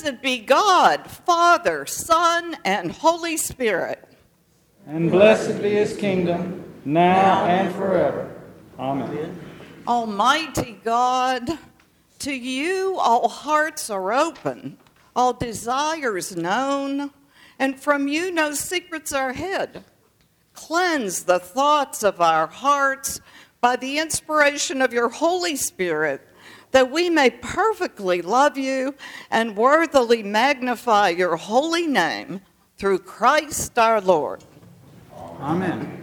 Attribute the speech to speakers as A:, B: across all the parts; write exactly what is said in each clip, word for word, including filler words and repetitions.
A: Blessed be God, Father, Son, and Holy Spirit.
B: And blessed be his kingdom, now and forever. Amen.
A: Almighty God, to you all hearts are open, all desires known, and from you no secrets are hid. Cleanse the thoughts of our hearts by the inspiration of your Holy Spirit, that we may perfectly love you and worthily magnify your holy name through Christ our Lord.
B: Amen.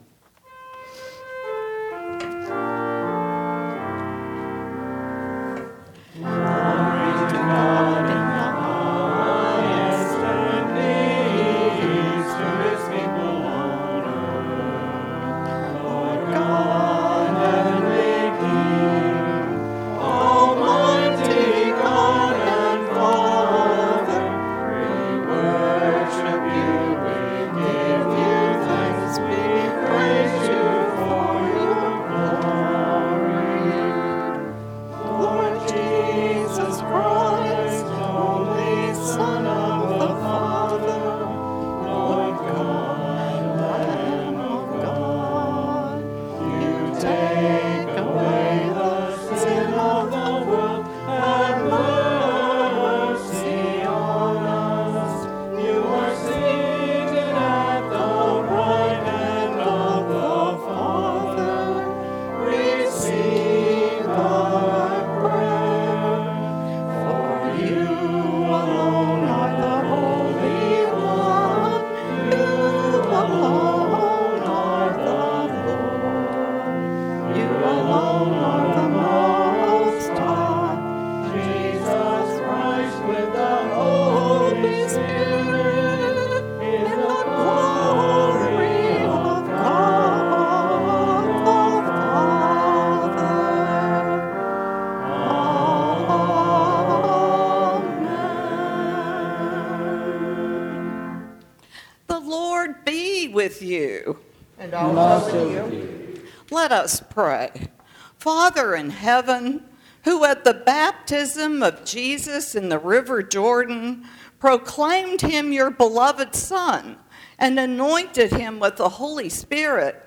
A: With you.
C: And also with you.
A: Let us pray. Father in heaven, who at the baptism of Jesus in the river Jordan proclaimed him your beloved Son and anointed him with the Holy Spirit,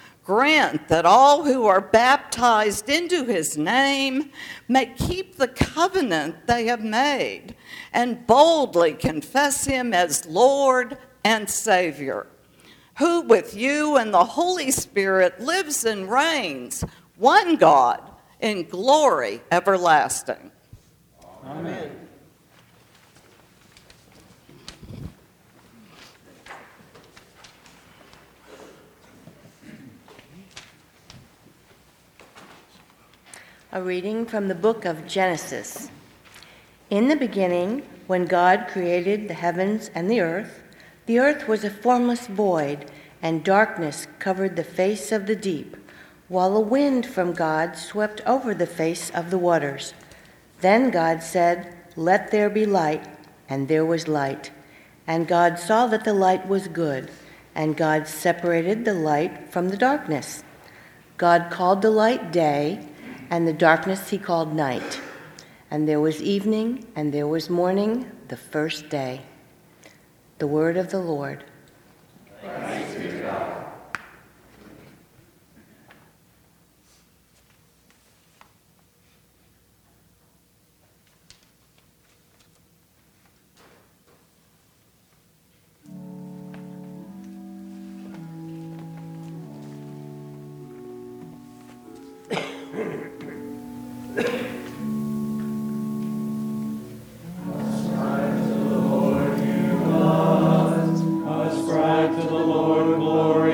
A: grant that all who are baptized into his name may keep the covenant they have made and boldly confess him as Lord and Savior, who with you and the Holy Spirit lives and reigns, one God, in glory everlasting.
C: Amen.
D: A reading from the book of Genesis. In the beginning, when God created the heavens and the earth, the earth was a formless void, and darkness covered the face of the deep, while a wind from God swept over the face of the waters. Then God said, "Let there be light," and there was light. And God saw that the light was good, and God separated the light from the darkness. God called the light day, and the darkness he called night. And there was evening, and there was morning, the first day. The word of the Lord.
C: Thanks be to God. Ascribe to the Lord glory.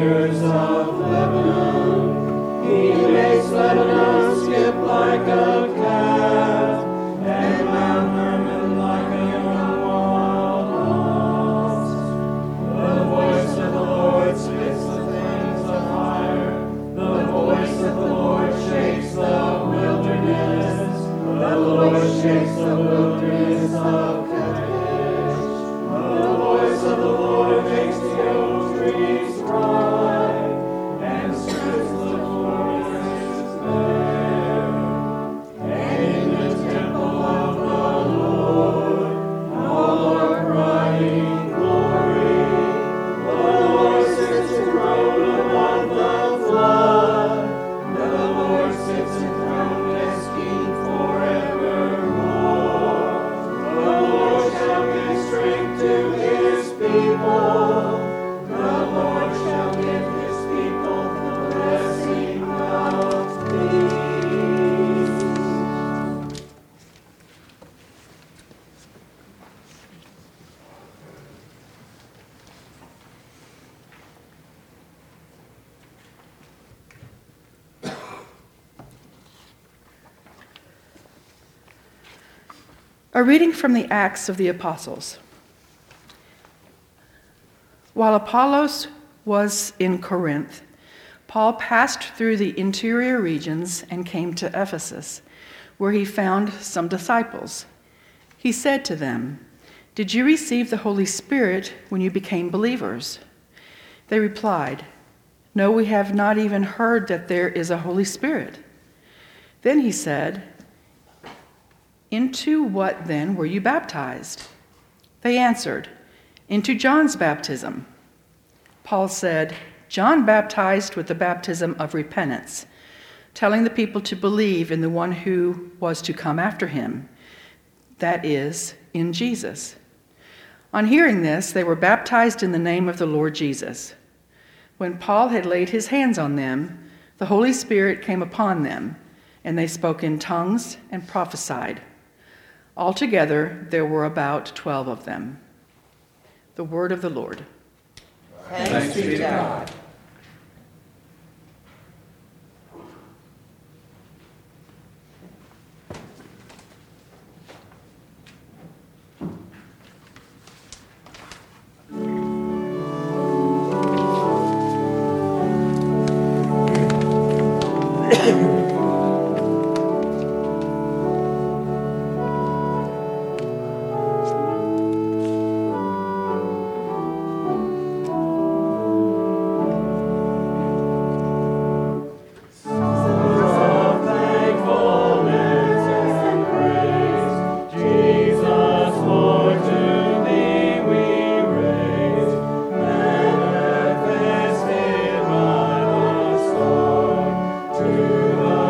C: cedars of Lebanon. He makes Lebanon skip like a calf, and Mount Hermon like a young wild ox. The voice of the Lord spits the flames of fire. The voice of the Lord shakes the wilderness. The Lord shakes the wilderness of Kadesh. The voice of the Lord makes the oak trees cry, and strips the forests bare. And in the temple of the Lord, all are crying glory. The Lord sits enthroned above the flood. The Lord sits enthroned as King forevermore. The Lord shall give strength to his people. The Lord shall give his people the blessing of peace.
E: A reading from the Acts of the Apostles. While Apollos was in Corinth, Paul passed through the interior regions and came to Ephesus, where he found some disciples. He said to them, "Did you receive the Holy Spirit when you became believers?" They replied, "No, we have not even heard that there is a Holy Spirit." Then he said, "Into what then were you baptized?" They answered, "Into John's baptism." Paul said, "John baptized with the baptism of repentance, telling the people to believe in the one who was to come after him, that is, in Jesus." On hearing this, they were baptized in the name of the Lord Jesus. When Paul had laid his hands on them, the Holy Spirit came upon them, and they spoke in tongues and prophesied. Altogether, there were about twelve of them. The word of the Lord.
C: Thanks be to God. To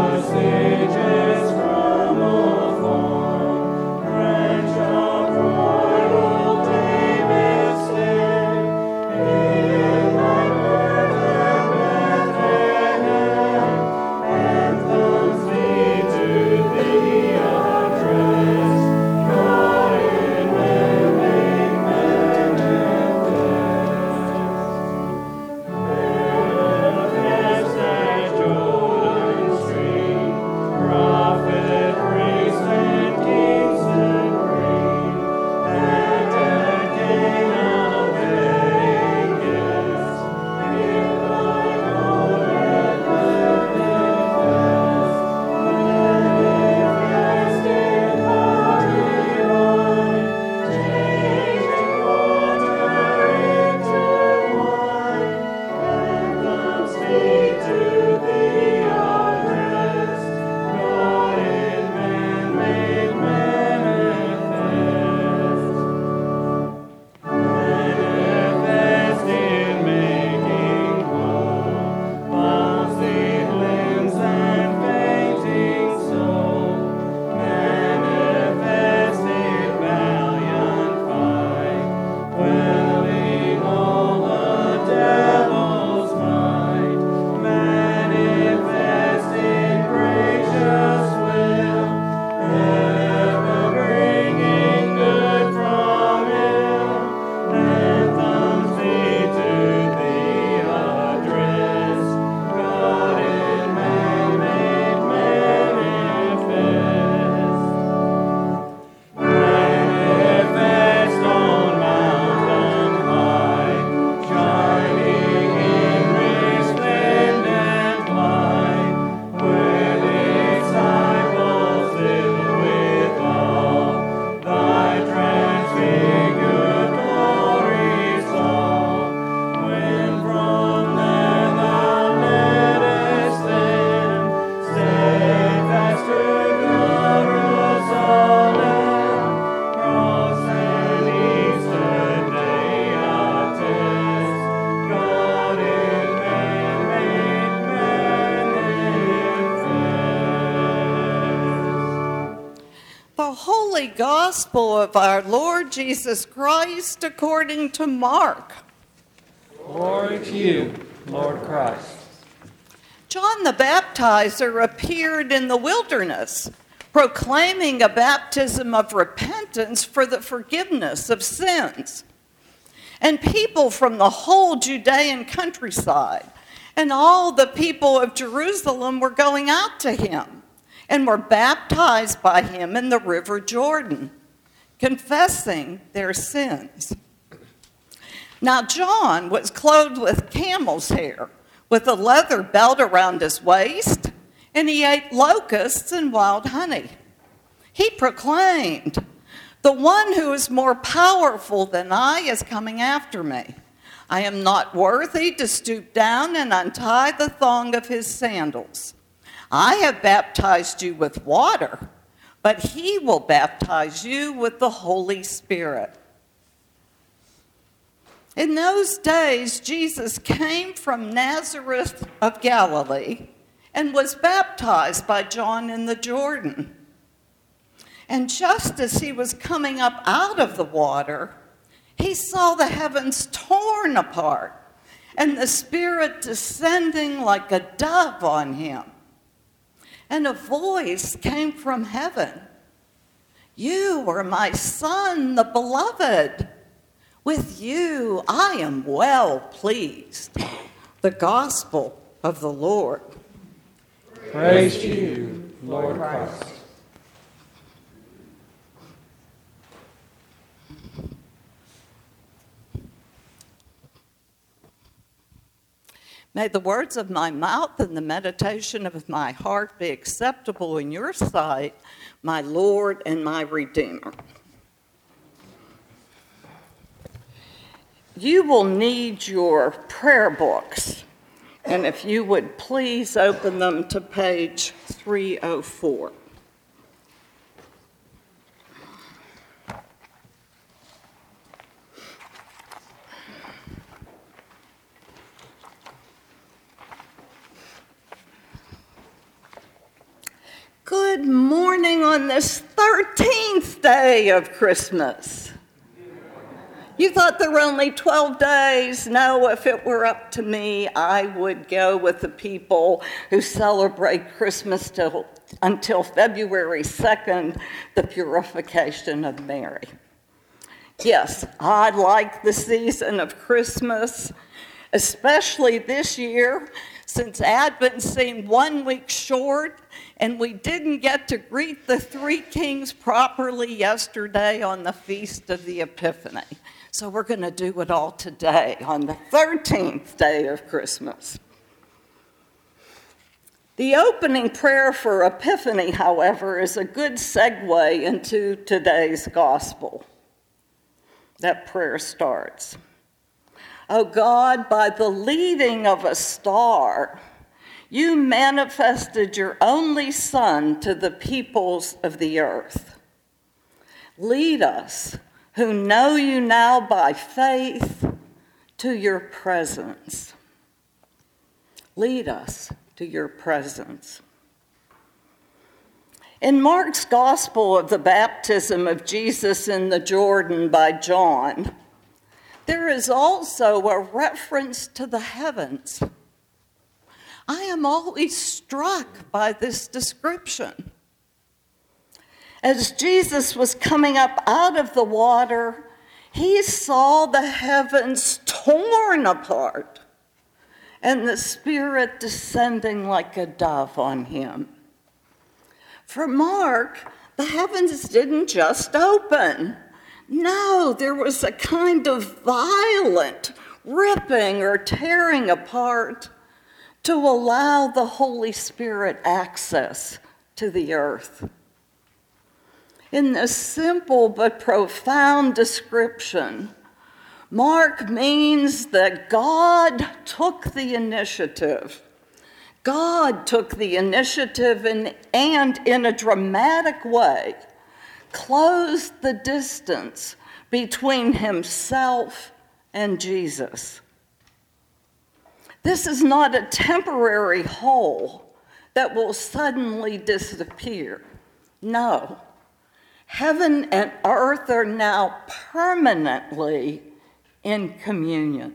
A: Holy Gospel of our Lord Jesus Christ according to Mark.
B: Glory to you, Lord Christ.
A: John the Baptizer appeared in the wilderness, proclaiming a baptism of repentance for the forgiveness of sins. And people from the whole Judean countryside and all the people of Jerusalem were going out to him and were baptized by him in the river Jordan, confessing their sins. Now John was clothed with camel's hair, with a leather belt around his waist, and he ate locusts and wild honey. He proclaimed, "The one who is more powerful than I is coming after me. I am not worthy to stoop down and untie the thong of his sandals. I have baptized you with water, but he will baptize you with the Holy Spirit." In those days, Jesus came from Nazareth of Galilee and was baptized by John in the Jordan. And just as he was coming up out of the water, he saw the heavens torn apart and the Spirit descending like a dove on him. And a voice came from heaven, "You are my Son, the Beloved. With you I am well pleased." The Gospel of the Lord.
B: Praise to you, Lord Christ.
A: May the words of my mouth and the meditation of my heart be acceptable in your sight, my Lord and my Redeemer. You will need your prayer books, and if you would please open them to page three oh four. Good morning on this thirteenth day of Christmas. You thought there were only twelve days. No, if it were up to me, I would go with the people who celebrate Christmas till, until February second, the purification of Mary. Yes, I like the season of Christmas, especially this year, since Advent seemed one week short and we didn't get to greet the three kings properly yesterday on the Feast of the Epiphany. So we're going to do it all today on the thirteenth day of Christmas. The opening prayer for Epiphany, however, is a good segue into today's gospel. That prayer starts, "O God, by the leading of a star, you manifested your only Son to the peoples of the earth. Lead us, who know you now by faith, to your presence." Lead us to your presence. In Mark's Gospel of the baptism of Jesus in the Jordan by John, there is also a reference to the heavens. I am always struck by this description. As Jesus was coming up out of the water, he saw the heavens torn apart and the Spirit descending like a dove on him. For Mark, the heavens didn't just open. No, there was a kind of violent ripping or tearing apart to allow the Holy Spirit access to the earth. In this simple but profound description, Mark means that God took the initiative. God took the initiative and, and in a dramatic way, closed the distance between himself and Jesus. This is not a temporary hole that will suddenly disappear. No. Heaven and earth are now permanently in communion.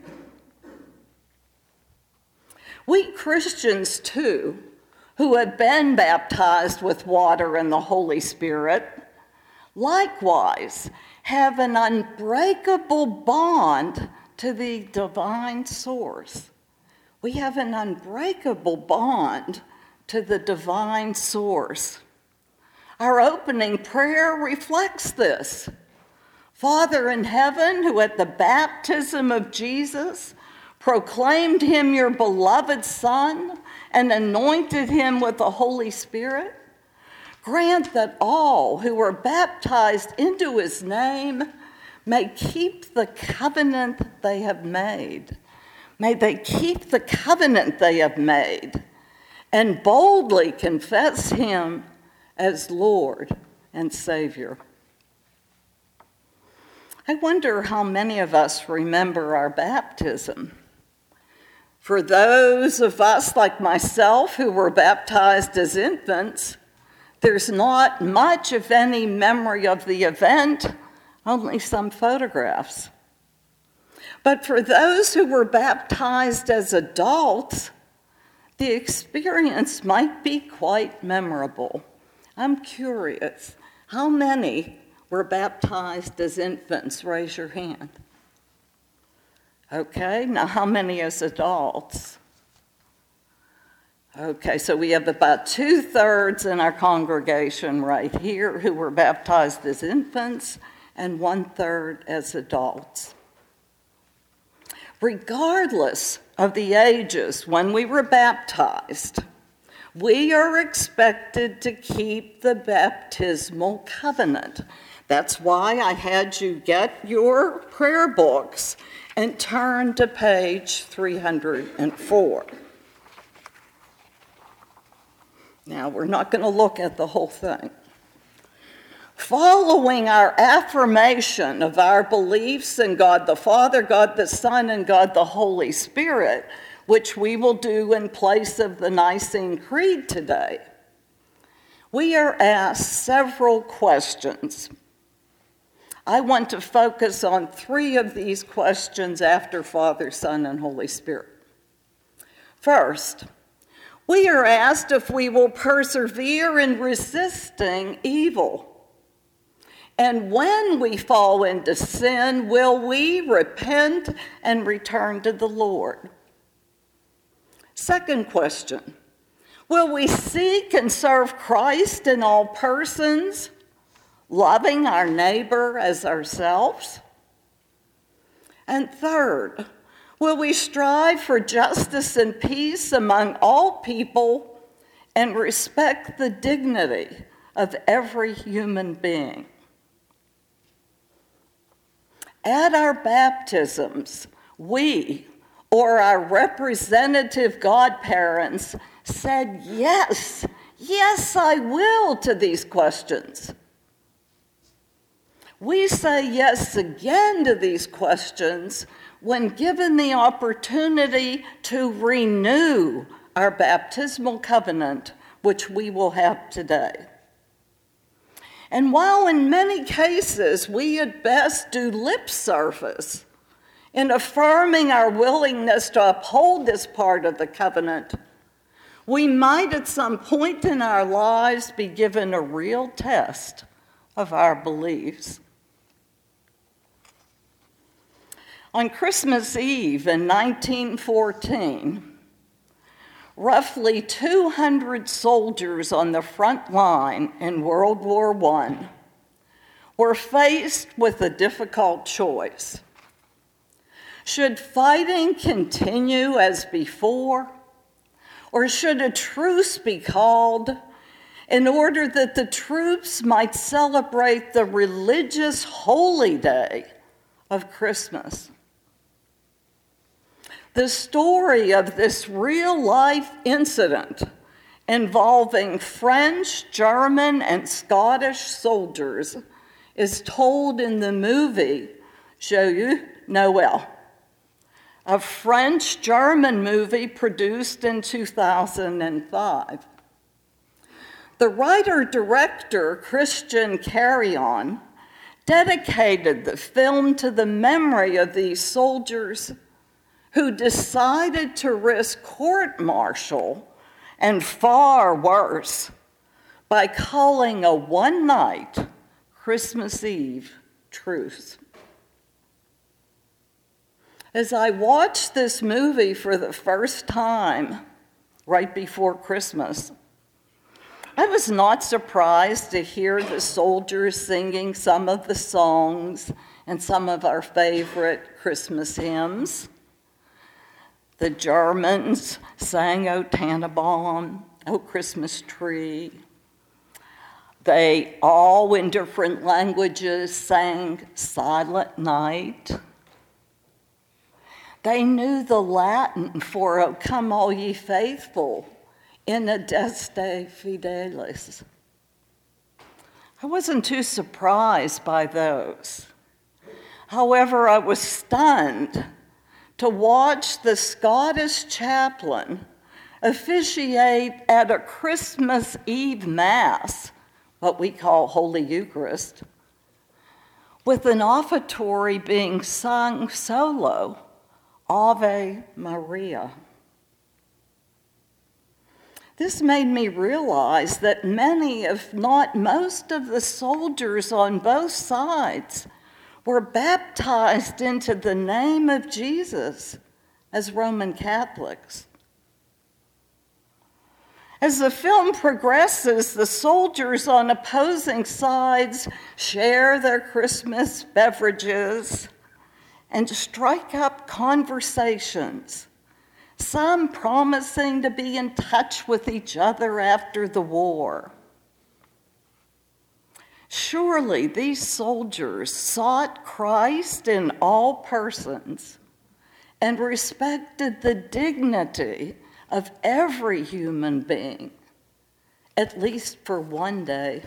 A: We Christians, too, who have been baptized with water and the Holy Spirit, likewise have an unbreakable bond to the divine source. We have an unbreakable bond to the divine source. Our opening prayer reflects this. Father in heaven, who at the baptism of Jesus proclaimed him your beloved Son and anointed him with the Holy Spirit, grant that all who are baptized into his name may keep the covenant they have made. May they keep the covenant they have made and boldly confess him as Lord and Savior. I wonder how many of us remember our baptism. For those of us like myself who were baptized as infants, there's not much, if any, memory of the event, only some photographs. But for those who were baptized as adults, the experience might be quite memorable. I'm curious, how many were baptized as infants? Raise your hand. Okay, now how many as adults? Okay, so we have about two-thirds in our congregation right here who were baptized as infants and one-third as adults. Regardless of the ages when we were baptized, we are expected to keep the baptismal covenant. That's why I had you get your prayer books and turn to page three hundred four. Now, we're not going to look at the whole thing. Following our affirmation of our beliefs in God the Father, God the Son, and God the Holy Spirit, which we will do in place of the Nicene Creed today, we are asked several questions. I want to focus on three of these questions after Father, Son, and Holy Spirit. First, we are asked if we will persevere in resisting evil. And when we fall into sin, will we repent and return to the Lord? Second question, will we seek and serve Christ in all persons, loving our neighbor as ourselves? And third, will we strive for justice and peace among all people and respect the dignity of every human being? At our baptisms, we, or our representative godparents, said yes, yes, I will to these questions. We say yes again to these questions when given the opportunity to renew our baptismal covenant, which we will have today. And while in many cases we at best do lip service in affirming our willingness to uphold this part of the covenant, we might at some point in our lives be given a real test of our beliefs. On Christmas Eve in nineteen fourteen, roughly two hundred soldiers on the front line in World War One were faced with a difficult choice. Should fighting continue as before, or should a truce be called in order that the troops might celebrate the religious holy day of Christmas? The story of this real-life incident involving French, German, and Scottish soldiers is told in the movie Joyeux Noël, a French-German movie produced in two thousand five. The writer-director Christian Carrion dedicated the film to the memory of these soldiers who decided to risk court-martial and far worse by calling a one-night Christmas Eve truce. As I watched this movie for the first time right before Christmas, I was not surprised to hear the soldiers singing some of the songs and some of our favorite Christmas hymns. The Germans sang O Tannenbaum, O Christmas Tree. They all, in different languages, sang Silent Night. They knew the Latin for O Come All Ye Faithful in Adeste Fidelis. I wasn't too surprised by those. However, I was stunned to watch the Scottish chaplain officiate at a Christmas Eve Mass, what we call Holy Eucharist, with an offertory being sung solo, Ave Maria. This made me realize that many, if not most, of the soldiers on both sides were baptized into the name of Jesus as Roman Catholics. As the film progresses, the soldiers on opposing sides share their Christmas beverages and strike up conversations, some promising to be in touch with each other after the war. Surely these soldiers sought Christ in all persons and respected the dignity of every human being, at least for one day.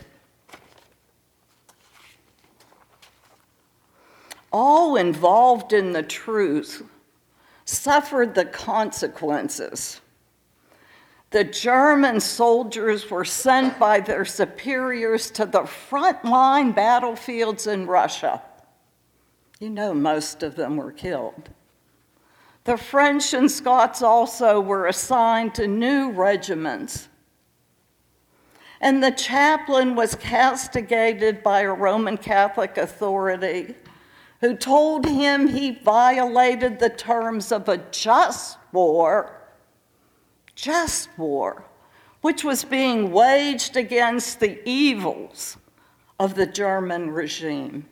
A: All involved in the truce suffered the consequences. The German soldiers were sent by their superiors to the frontline battlefields in Russia. You know, most of them were killed. The French and Scots also were assigned to new regiments. And the chaplain was castigated by a Roman Catholic authority who told him he violated the terms of a just war, just war, which was being waged against the evils of the German regime.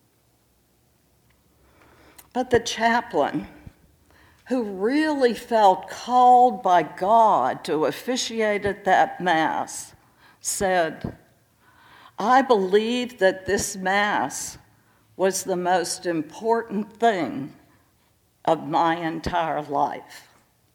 A: But the chaplain, who really felt called by God to officiate at that Mass, said, "I believe that this Mass was the most important thing of my entire life."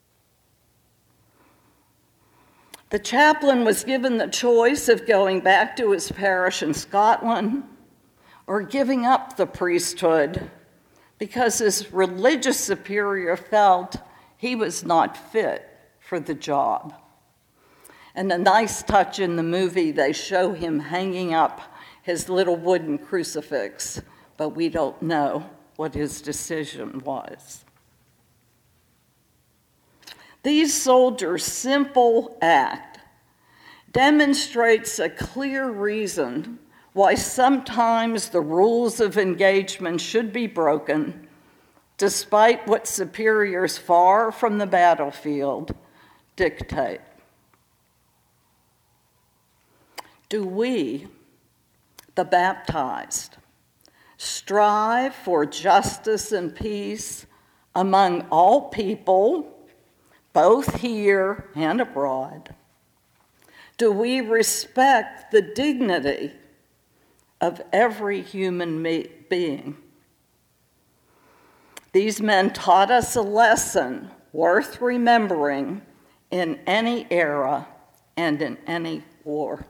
A: The chaplain was given the choice of going back to his parish in Scotland or giving up the priesthood because his religious superior felt he was not fit for the job. And a nice touch in the movie, they show him hanging up his little wooden crucifix, but we don't know what his decision was. These soldiers' simple act demonstrates a clear reason why sometimes the rules of engagement should be broken, despite what superiors far from the battlefield dictate. Do we, the baptized, strive for justice and peace among all people, both here and abroad? Do we respect the dignity of every human being? These men taught us a lesson worth remembering in any era and in any war.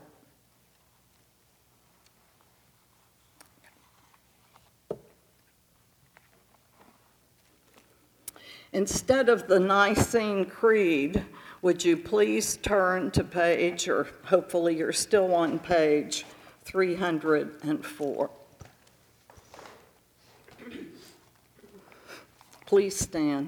A: Instead of the Nicene Creed, Would you please turn to page, or hopefully you're still on page three hundred four. Please stand.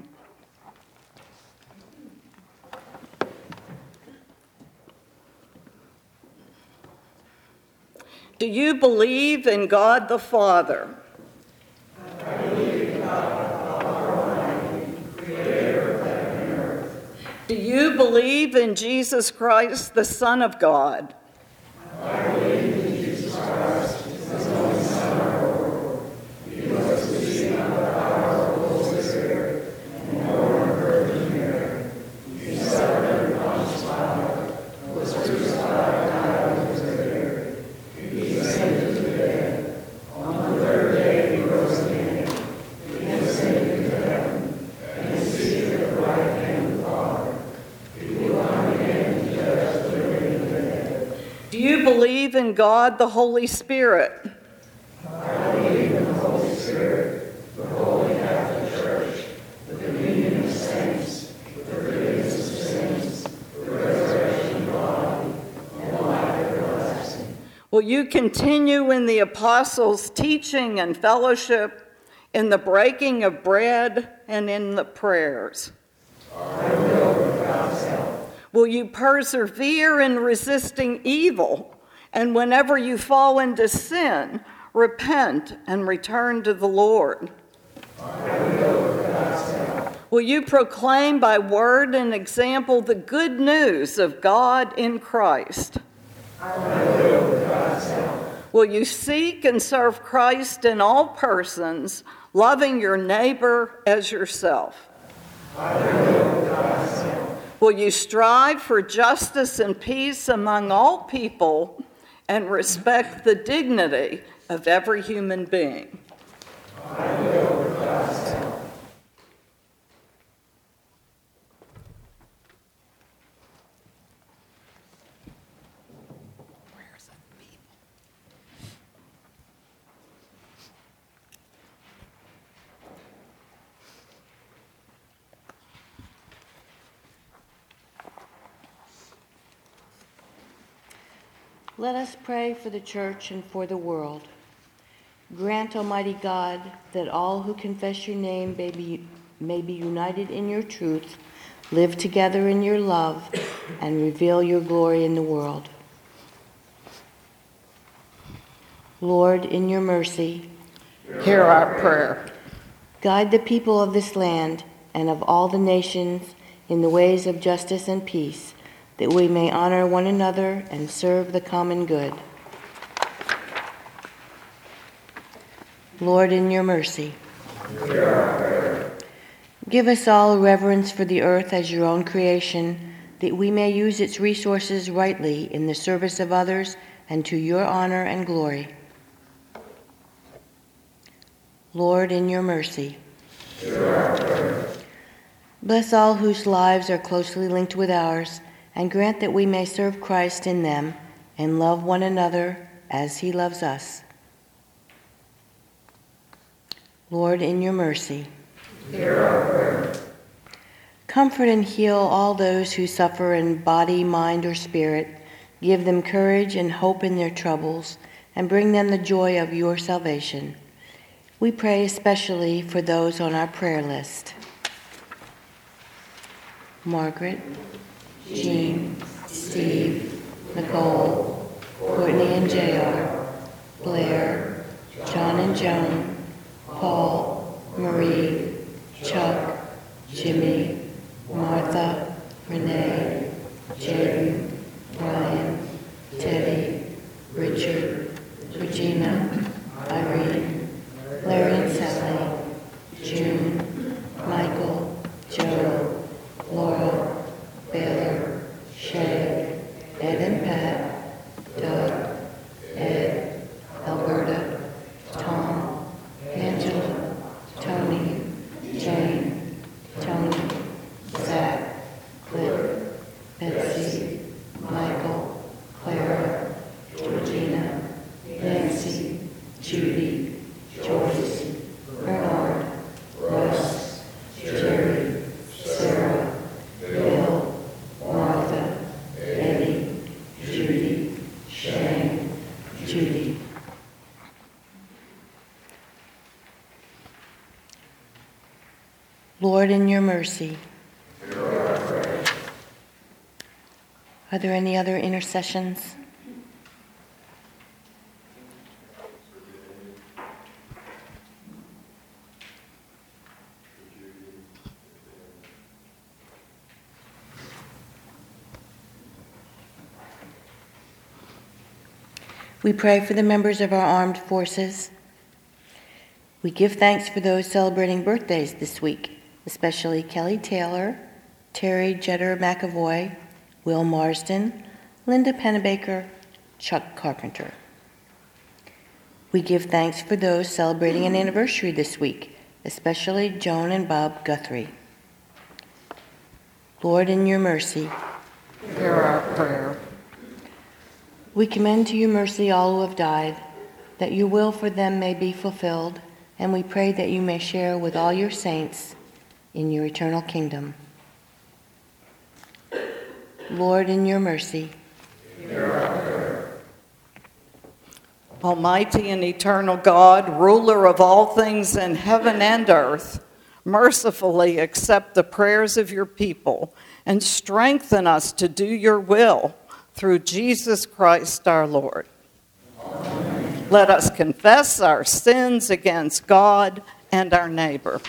A: Do you believe in God the Father?
C: I believe in God the Father Almighty, creator of heaven and earth.
A: Do you believe in Jesus Christ, the Son of God?
C: I believe in Jesus Christ, his only Son, our Lord. He was conceived by the power of the Holy Spirit and born of Virgin Mary. He suffered under Pontius Pilate, was crucified, died, and was buried. He descended to the dead. On the third day he rose again. He ascended into heaven, and is seated at the right hand of the Father. He will come again to judge the living and the dead.
A: Do you believe in God the Holy Spirit?
C: I believe in the Holy Spirit, the Holy Catholic Church, the communion of saints, the forgiveness of sins, the resurrection of the body, and the life everlasting.
A: Will you continue in the apostles' teaching and fellowship, in the breaking of bread, and in the prayers?
C: I will, with God's help.
A: Will you persevere in resisting evil, and whenever you fall into sin, repent and return to the Lord?
C: I will, with God's help.
A: Will you proclaim by word and example the good news of God in Christ?
C: I will, with God's help.
A: Will you seek and serve Christ in all persons, loving your neighbor as yourself?
C: I will, with God's help.
A: Will you strive for justice and peace among all people and respect the dignity of every human being?
C: I will, with God's help.
D: Let us pray for the church and for the world. Grant, Almighty God, that all who confess your name may be, may be united in your truth, live together in your love, and reveal your glory in the world. Lord, in your mercy,
A: Hear our prayer.
D: guide the people of this land and of all the nations in the ways of justice and peace, that we may honor one another and serve the common good. Lord, in your mercy, give us all reverence for the earth as your own creation, that we may use its resources rightly in the service of others and to your honor and glory. Lord, in your mercy, bless all whose lives are closely linked with ours, and grant that we may serve Christ in them and love one another as he loves us. Lord, in your mercy,
C: Hear our prayer.
D: comfort and heal all those who suffer in body, mind, or spirit. Give them courage and hope in their troubles, and bring them the joy of your salvation. We pray especially for those on our prayer list: Margaret, Jean, Steve, Nicole, Courtney and J R, Blair, John and Joan, Paul, Marie, Chuck, Jimmy, Martha, Renee, Jaden, Brian, Teddy, Richard, Regina, Irene, Larry and Sally, June, Michael, Joe, Laura, Baylor, Shay, Ed and Pat, Doug, Ed, Alberta, Tom, Angela, Tony, Jane, Tony, Zach, Cliff, Betsy, Michael, Clara, Georgina, Lord, in your mercy. Are there any other intercessions? We pray for the members of our armed forces. We give thanks for those celebrating birthdays this week, especially Kelly Taylor, Terry Jeter McAvoy, Will Marsden, Linda Pennebaker, Chuck Carpenter. We give thanks for those celebrating an anniversary this week, especially Joan and Bob Guthrie. Lord, in your mercy,
A: Hear our prayer.
D: we commend to your mercy all who have died, that your will for them may be fulfilled, and we pray that you may share with all your saints in your eternal kingdom. Lord, in your mercy.
A: Almighty and eternal God, ruler of all things in heaven and earth, mercifully accept the prayers of your people and strengthen us to do your will through Jesus Christ our Lord. Amen. Let us confess our sins against God and our neighbor.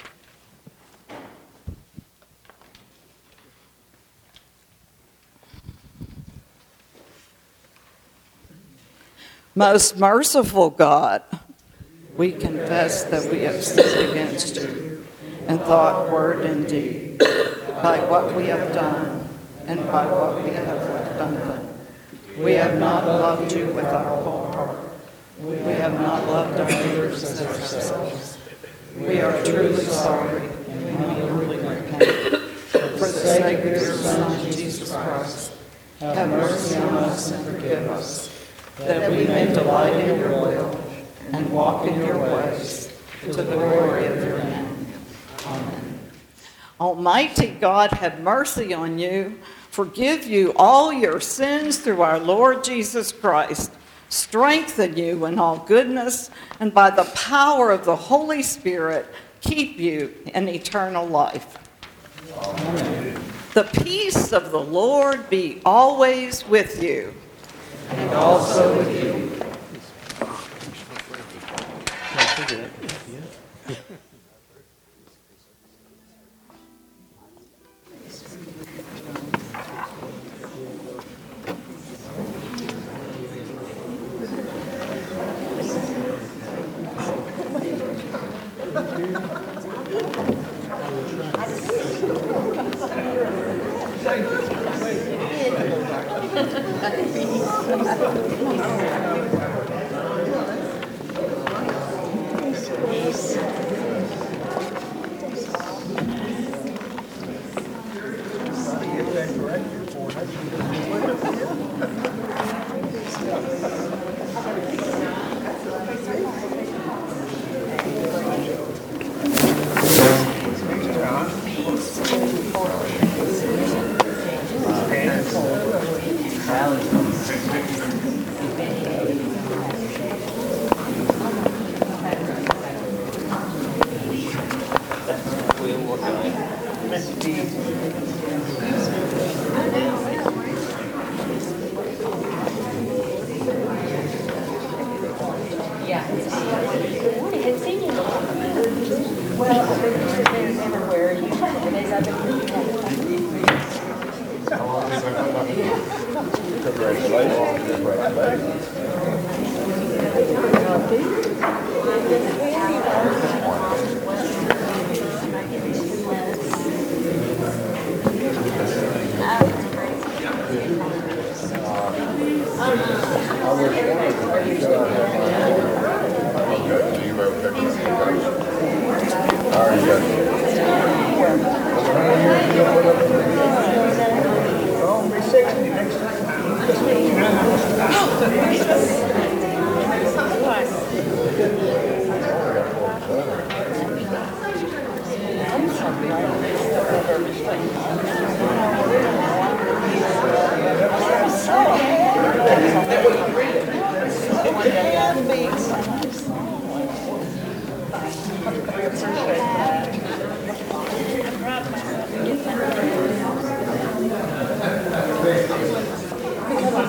A: Most merciful God, we confess that we have sinned against you in thought, word, and deed, by what we have done and by what we have left undone. We have not loved you with our whole heart. We have not loved our neighbors as ourselves. We are truly sorry and we humbly repent. For the sake of your Son, Jesus Christ, have mercy on us and forgive us, that we may delight in your will and walk in your ways to the glory of your name. Amen. Almighty God, have mercy on you, forgive you all your sins through our Lord Jesus Christ, strengthen you in all goodness, and by the power of the Holy Spirit, keep you in eternal life. Amen. The peace of the Lord be always with you. And also with you.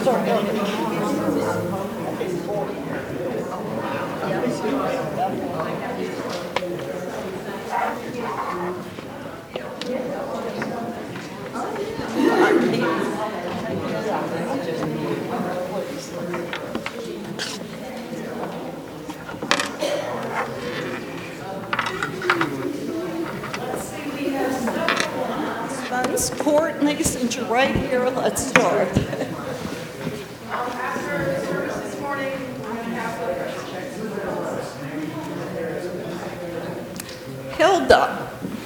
A: Spence, Courtney's, and you're right here. Let's start. Hilda.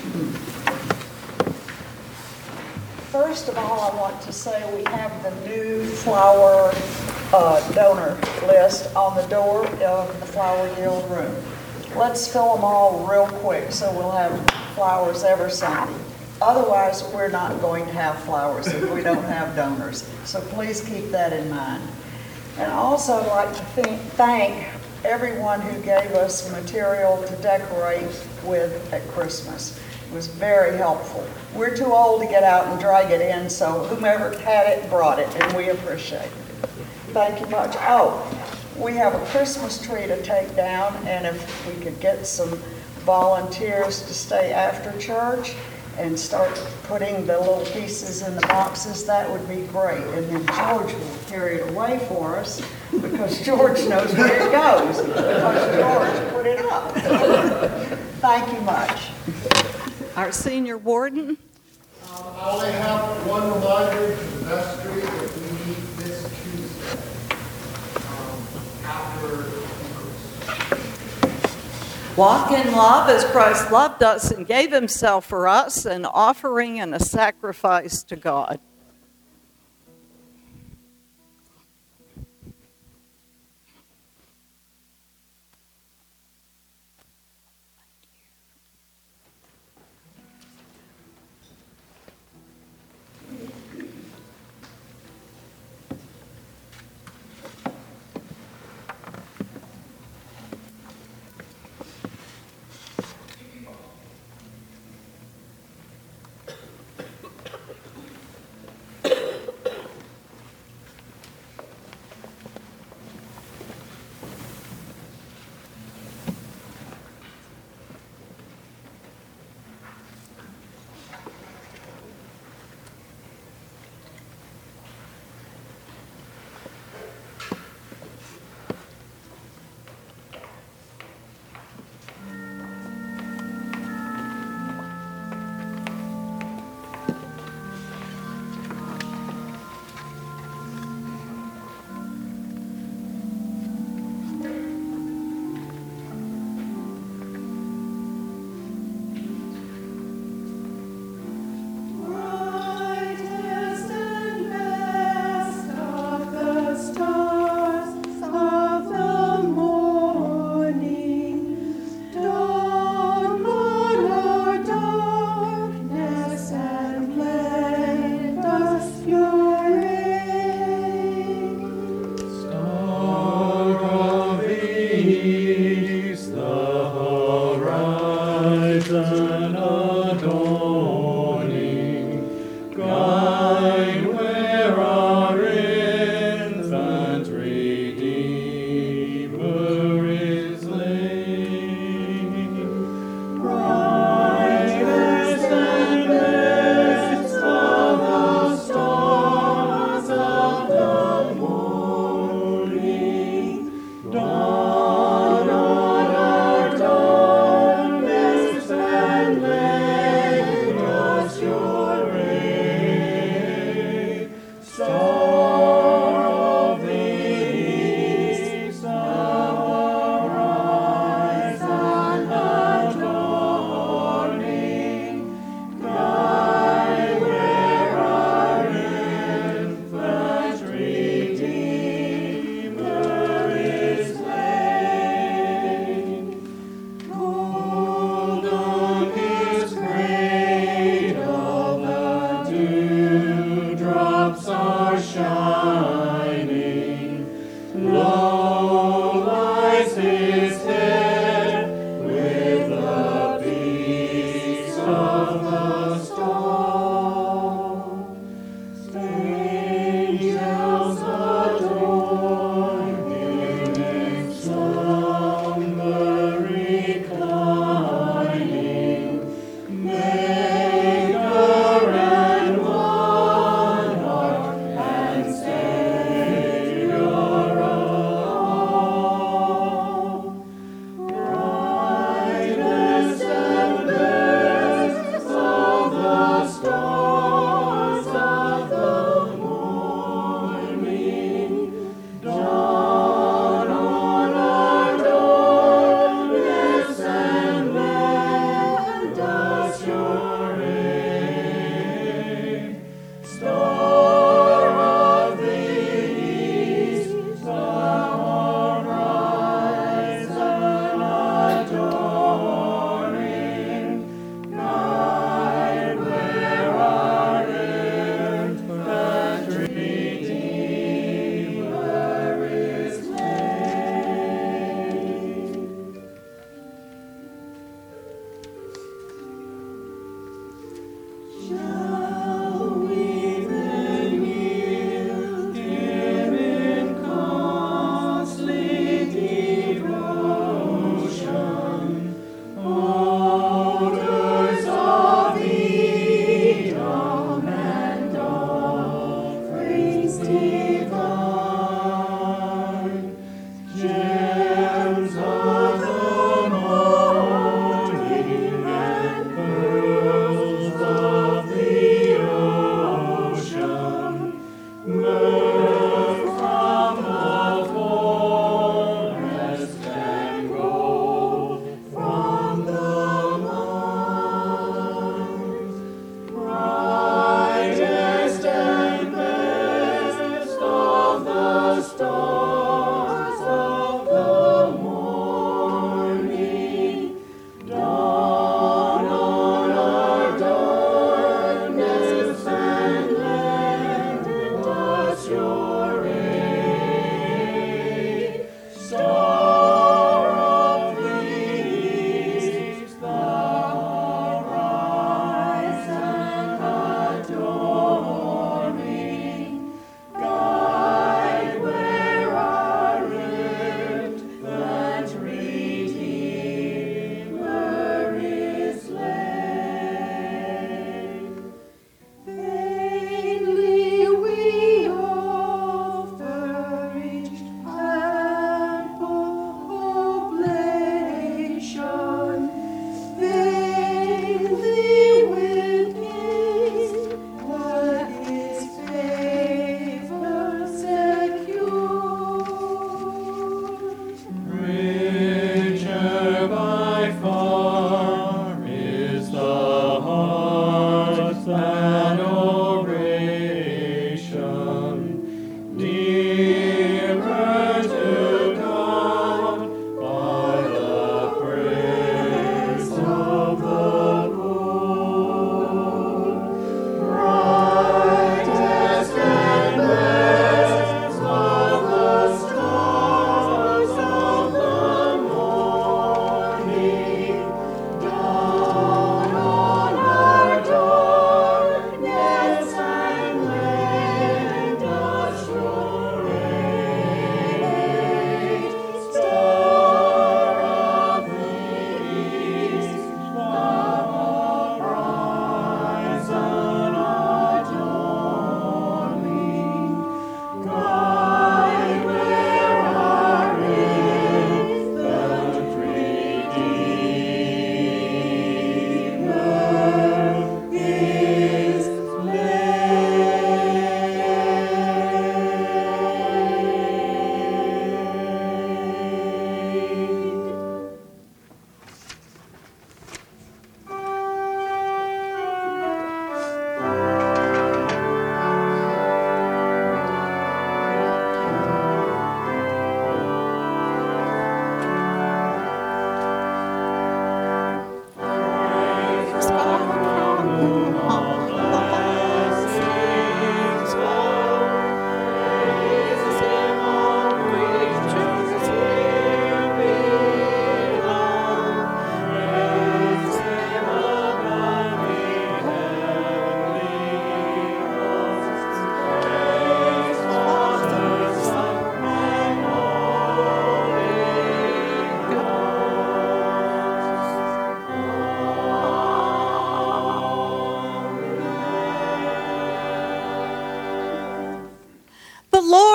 F: First of all, I want to say we have the new flower uh, donor list on the door of the Flower Guild room. Let's fill them all real quick so we'll have flowers every Sunday. Otherwise, we're not going to have flowers if we don't have donors. So please keep that in mind. And also I'd like to th- thank everyone who gave us material to decorate with at Christmas. It was very helpful. We're too old to get out and drag it in, so whomever had it brought it, and we appreciate it. Thank you much. Oh, we have a Christmas tree to take down, and if we could get some volunteers to stay after church and start putting the little pieces in the boxes, that would be great. And then George will carry it away for us, because George knows where it goes, because George put it up. Thank you much.
A: Our senior warden.
G: Um, I only have one reminder to the vestry that we meet this Tuesday um, after Eucharist.
A: Walk in love as Christ loved us and gave himself for us, an offering and a sacrifice to God.
C: Angels of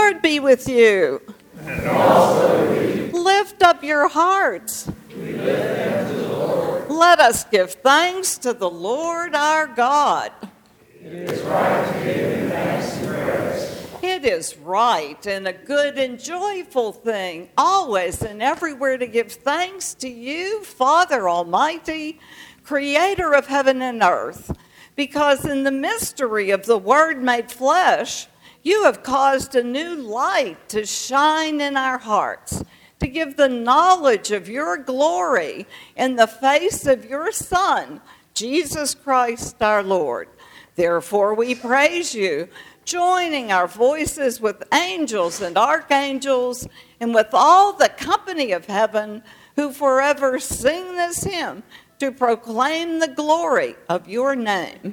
A: Lord be with you.
C: And also with you.
A: Lift up your hearts.
C: We lift them to the Lord.
A: Let us give thanks to the Lord our God.
C: It is right to give him thanks and praise.
A: It is right and a good and joyful thing, always and everywhere, to give thanks to you, Father Almighty, Creator of heaven and earth, because in the mystery of the Word made flesh, you have caused a new light to shine in our hearts, to give the knowledge of your glory in the face of your Son, Jesus Christ our Lord. Therefore we praise you, joining our voices with angels and archangels and with all the company of heaven who forever sing this hymn to proclaim the glory of your name.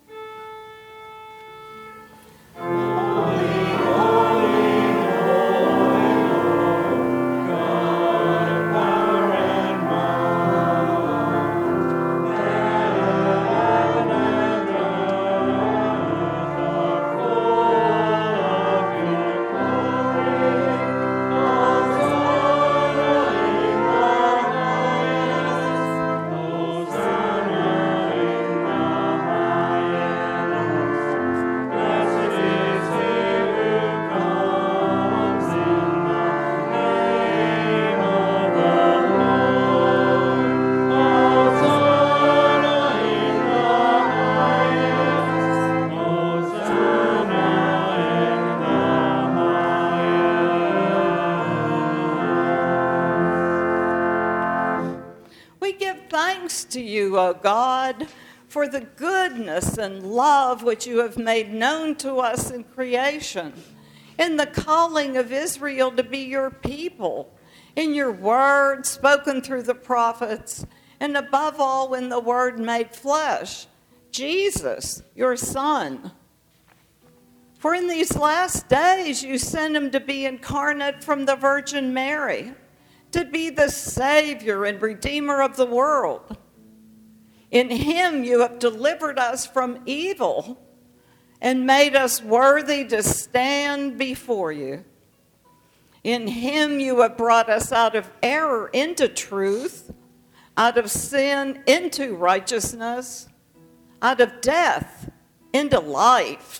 A: To you, O God, for the goodness and love which you have made known to us in creation, in the calling of Israel to be your people, in your word spoken through the prophets, and above all in the word made flesh, Jesus, your Son. For in these last days you sent him to be incarnate from the Virgin Mary, to be the Savior and Redeemer of the world. In him you have delivered us from evil and made us worthy to stand before you. In him you have brought us out of error into truth, out of sin into righteousness, out of death into life.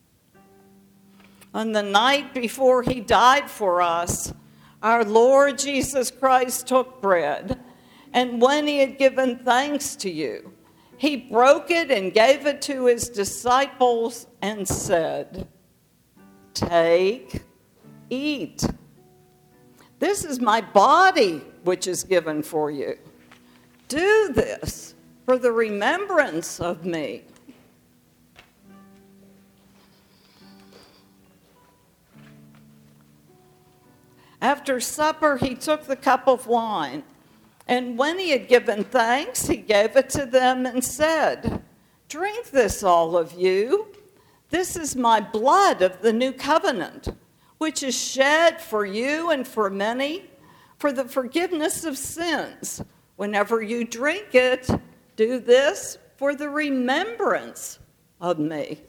A: On the night before he died for us, our Lord Jesus Christ took bread, and when he had given thanks to you, he broke it and gave it to his disciples and said, "Take, eat. This is my body, which is given for you. Do this for the remembrance of me." After supper, he took the cup of wine, and when he had given thanks, he gave it to them and said, "Drink this, all of you. This is my blood of the new covenant, which is shed for you and for many for the forgiveness of sins. Whenever you drink it, do this for the remembrance of me."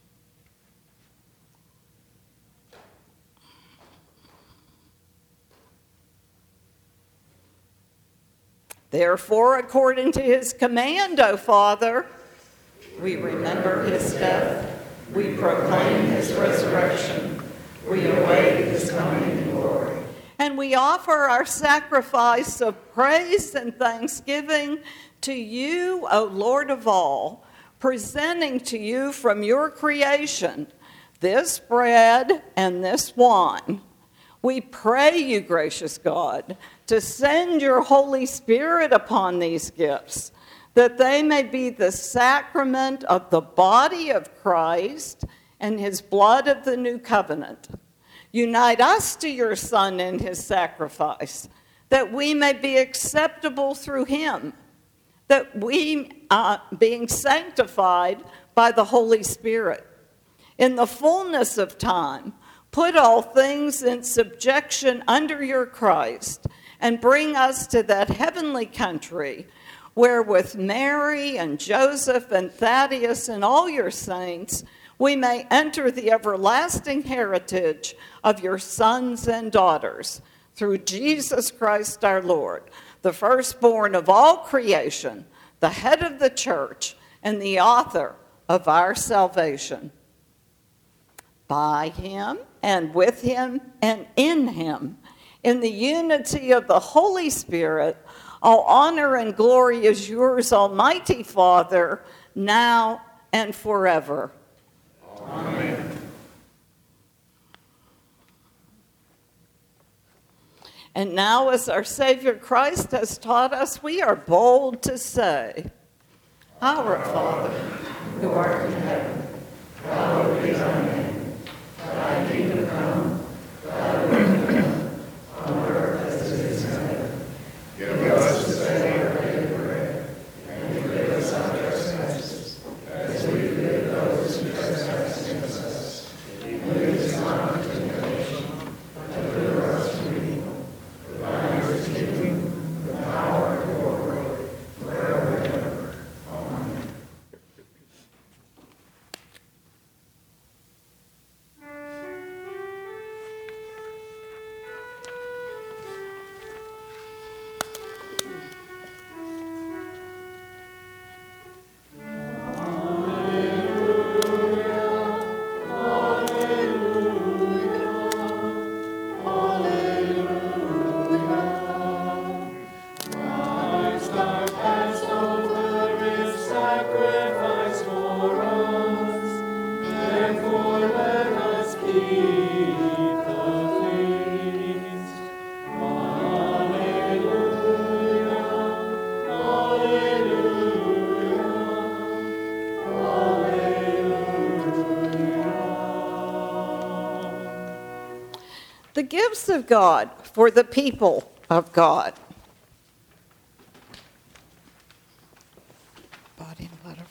A: Therefore, according to his command, O Father, we remember his death, we proclaim his resurrection, we await his coming in glory. And we offer our sacrifice of praise and thanksgiving to you, O Lord of all, presenting to you from your creation this bread and this wine. We pray you, gracious God, to send your Holy Spirit upon these gifts, that they may be the sacrament of the body of Christ and his blood of the new covenant. Unite us to your Son in his sacrifice, that we may be acceptable through him, that we, uh, being sanctified by the Holy Spirit, in the fullness of time, put all things in subjection under your Christ, and bring us to that heavenly country where with Mary and Joseph and Thaddeus and all your saints we may enter the everlasting heritage of your sons and daughters, through Jesus Christ our Lord, the firstborn of all creation, the head of the church, and the author of our salvation. By him, and with him, and in him, in the unity of the Holy Spirit, all honor and glory is yours, Almighty Father, now and forever.
C: Amen.
A: And now, as our Savior Christ has taught us, we are bold to say, Our Father,
H: who art in heaven, hallowed be thy name. Thy kingdom come, thy will be done, on earth as it is in heaven. Give us this day our daily bread, and forgive us our trespasses, as we forgive those who trespass against us. And lead us not into temptation, but deliver us from evil. For thine is the kingdom, the power, and the glory, forever and ever. Amen.
A: the gifts of God for the people of God. Body and blood of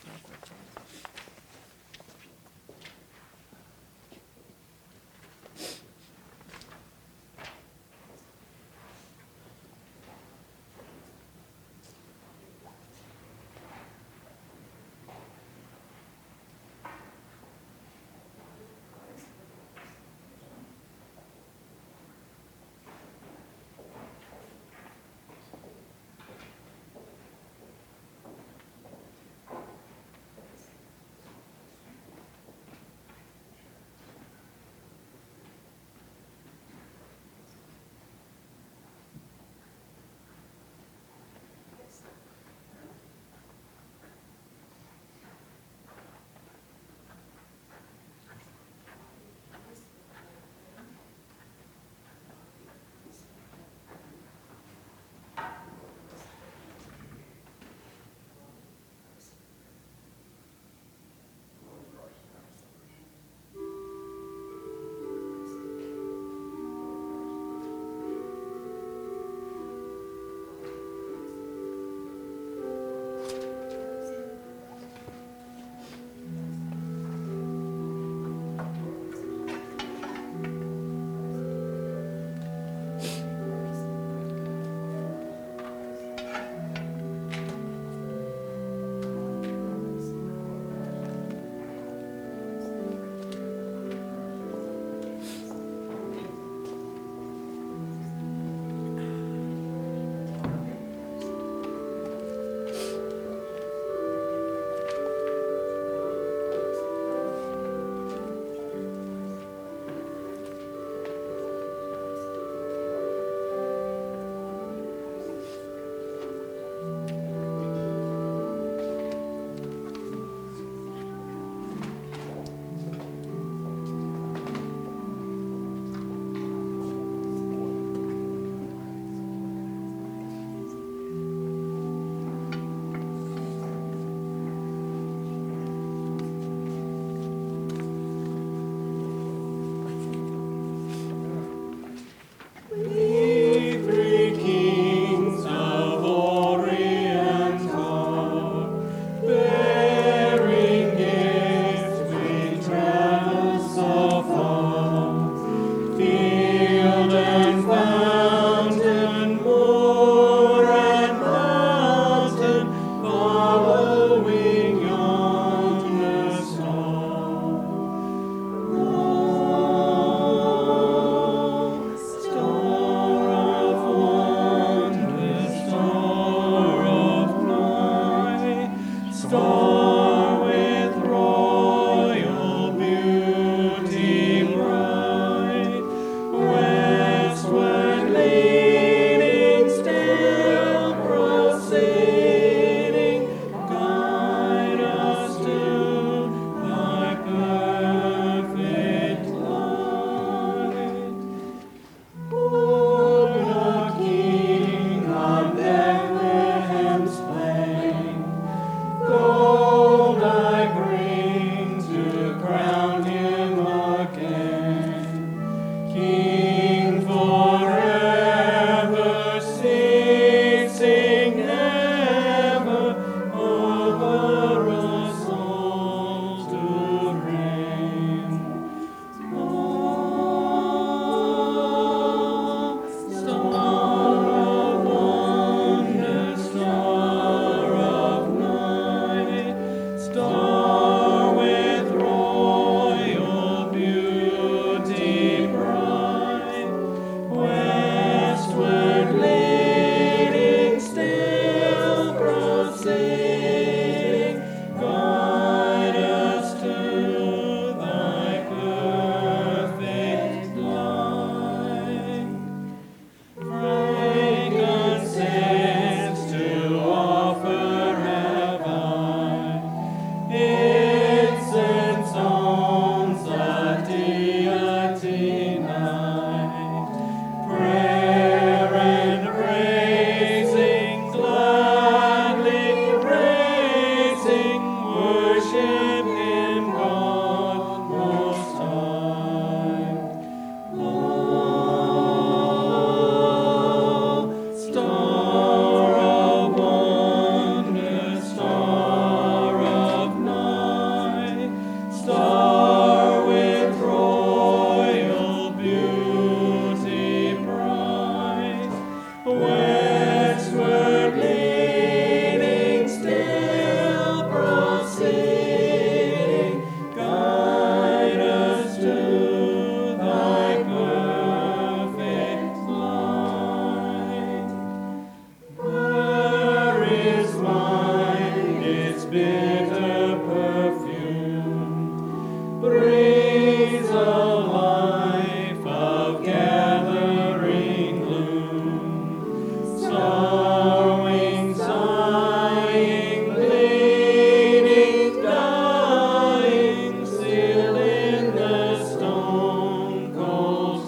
C: life of gathering gloom, sorrowing, sighing, bleeding, dying, still in the stone cold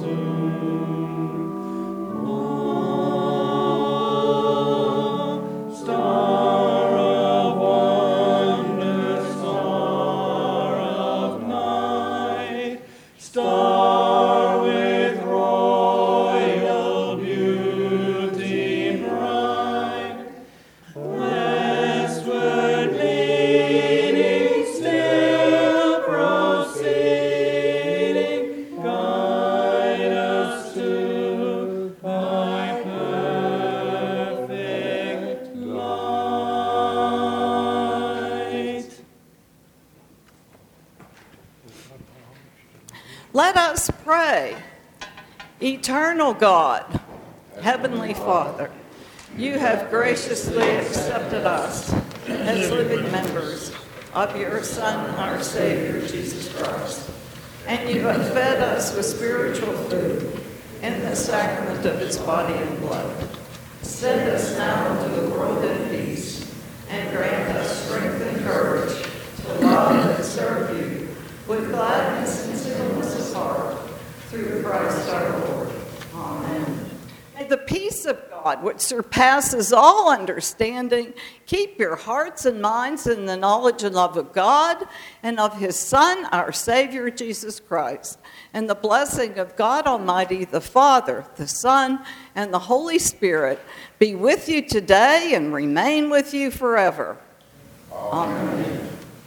C: tomb. Oh, star of wonder, star of night, star with royal beauty bright, westward leading, still proceeding, guide us to thy perfect light.
A: Let us pray. Eternal God, Heavenly Father, you have graciously accepted us as living members of your Son, our Savior, Jesus Christ, and you have fed us with spiritual food in the sacrament of his body and blood. Send us now into the world in peace, and grant us strength and courage to love and serve you with gladness and singleness of heart, through Christ our Lord. Amen. May the peace of God, which surpasses all understanding, keep your hearts and minds in the knowledge and love of God and of his Son, our Savior, Jesus Christ. And the blessing of God Almighty, the Father, the Son, and the Holy Spirit be with you today and remain with you forever. Amen.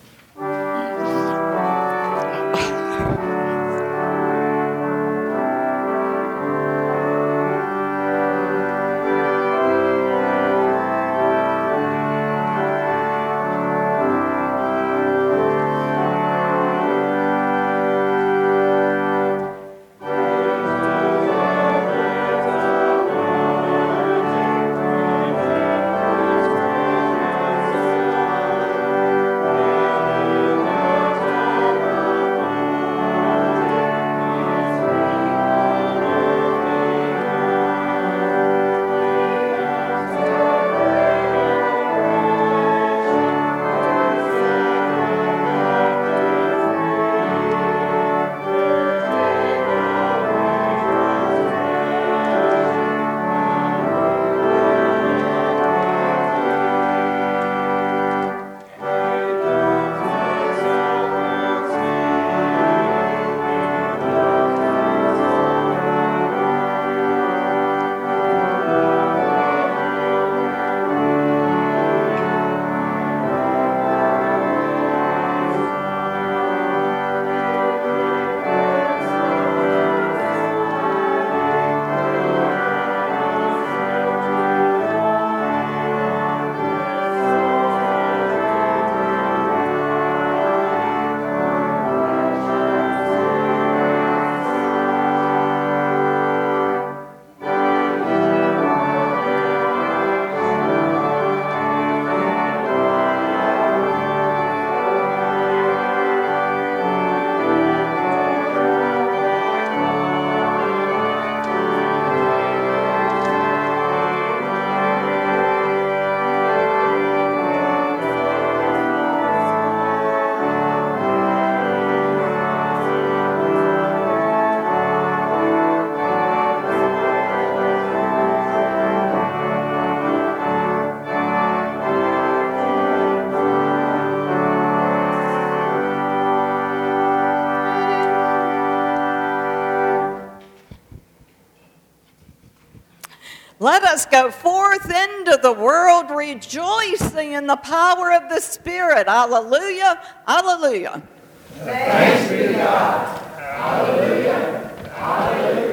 A: Let us go forth into the world rejoicing in the power of the Spirit. Hallelujah, hallelujah.
H: Thanks be to God. Hallelujah, hallelujah.